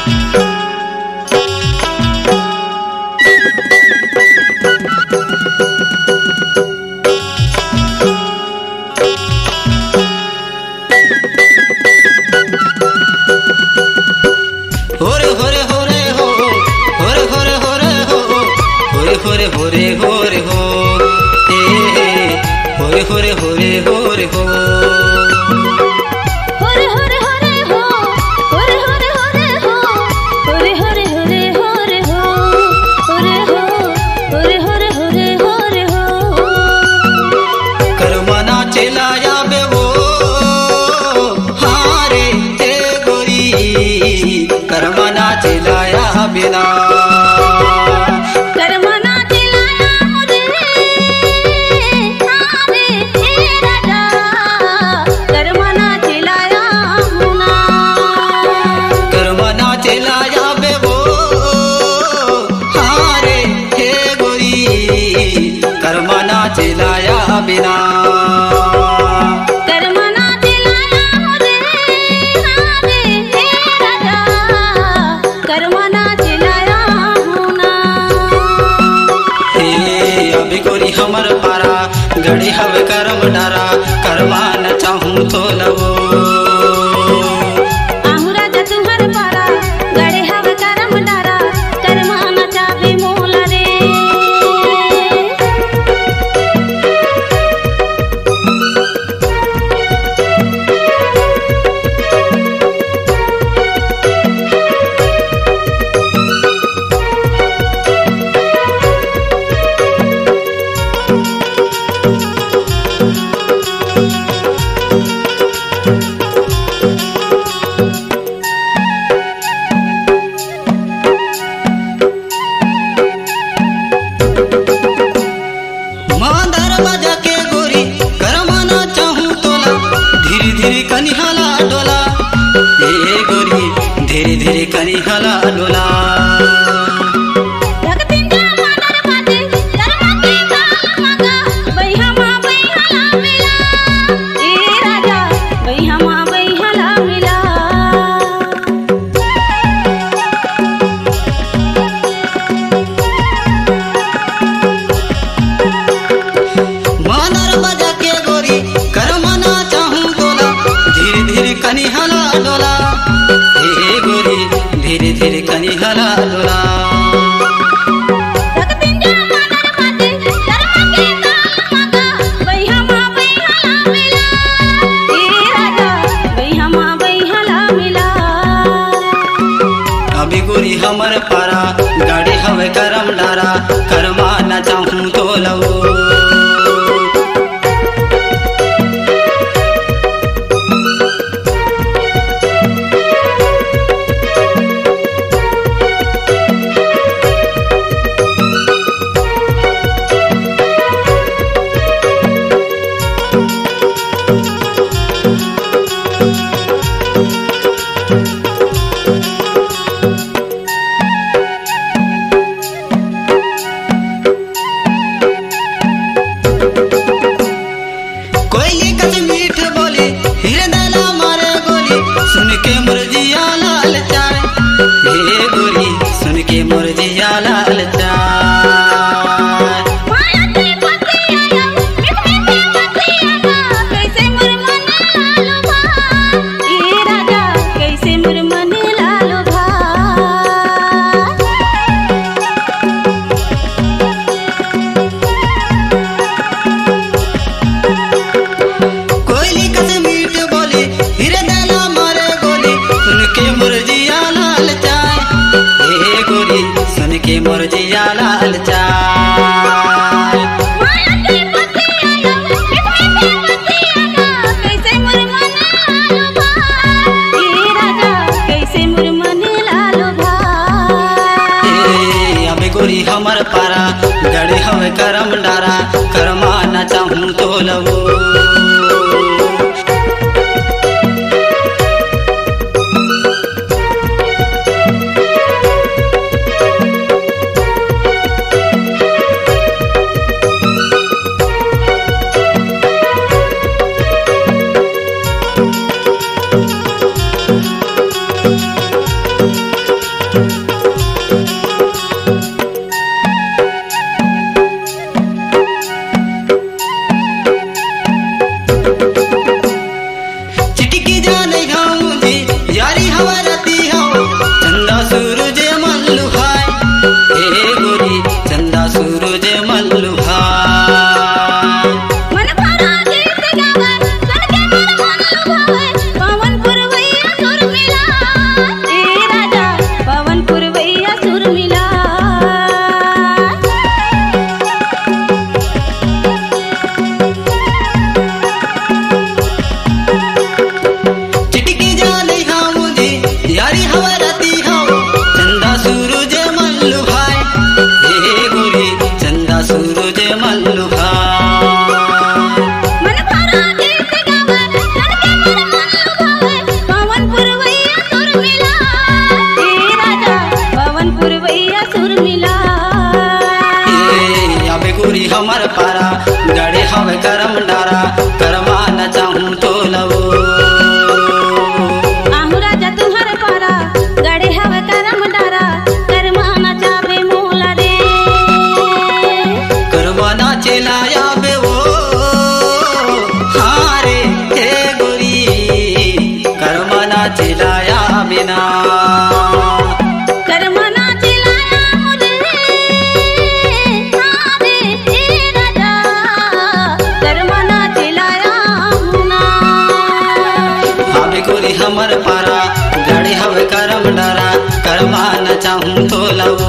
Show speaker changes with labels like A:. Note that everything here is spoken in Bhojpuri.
A: होरे होरे होरे हो होरे होरे होरे होरे हो
B: होरे होरे होरे हो होरे होरे होरे हो होरे होरे होरे होरे हो होरे हो होरे होरे होरे होरे हो
A: करमना चलाया बे वो हारे ते गोरी करमना चलाया बिना चलाया बिना
B: करमना चलाया रे हारे हे राजा करमना चलाया होना
A: हे अभी गोरी हमर पारा गड़ी हवे करम डारा करवा न चाहूं तो लवो
B: आहू राजा तुम्हार पारा गड़े हवे करम डारा करमना चाहे मोला रे
A: कनिहाला डोला ए गोरी धीरे धीरे कनिहाला डोला
B: भगतिन का मानर बाजे करमते मागा बैहमा बैहला मिला ए राजा बैहमा बैहला मिला
A: मानर बजा के गोरी करमना चाहूं डोला धीरे धीरे कनिहाला डोला ए गोरी धीरे धीरे कनिहाला डोला
B: भगतिन का मानर बाजे करमते मागा बैहमा बैहला मिला ए राजा बैहमा बैहला मिला
A: अभी गोरी हमर पारा गाड़ी हवे करम डारा करवा न चाहूं तो लवो सुन के मुरजिया लाल चाय हे गोरी सुन के मुरजिया लाल चाय
B: माया ते पतिया मिठे पतिया कैसे मुरमन लालो भा ए राजा कैसे मुरमन लालो भा
A: कोयली कसे मीठ बोली हिरे देला मारे गोली सुन के मुरजिया लाल चाय हे गोरी सुन के मुरजिया लाल चाय
B: माया ते पतिया मिठे पतिया कैसे मुरमन लालो भा ए राजा कैसे मुरमन लालो भा
A: अबे गोरी हमर पारा गड़े हवे करम डारा करमा न चाहूं तो लवो हवरती हो चंदा सूरज मल्लू भाई हे गोरी चंदा सूरज मल्लू भाई
B: मन भरा गीत गावे मन के मन भावे पवन पुरवैया सुर मिला हे राजा पवन पुरवैया सुर मिला
A: अबे गोरी हमर पारा गड़े हवे करम डारा करमा न चाहूं तो लवो
B: आहू राजा तुहर पारा गड़े हवे करम डारा करमा न चावे मोला रे
A: करवा ना चलाया बे वो हारे हे गोरी करमा ना चलाया बिना
B: करमा न चिलाया मुरे हारे हे राजा करमा न चिलाया मुना
A: अबे गोरी हमर पारा गड़े हवे करम डारा करमा न चाहूं तो लवो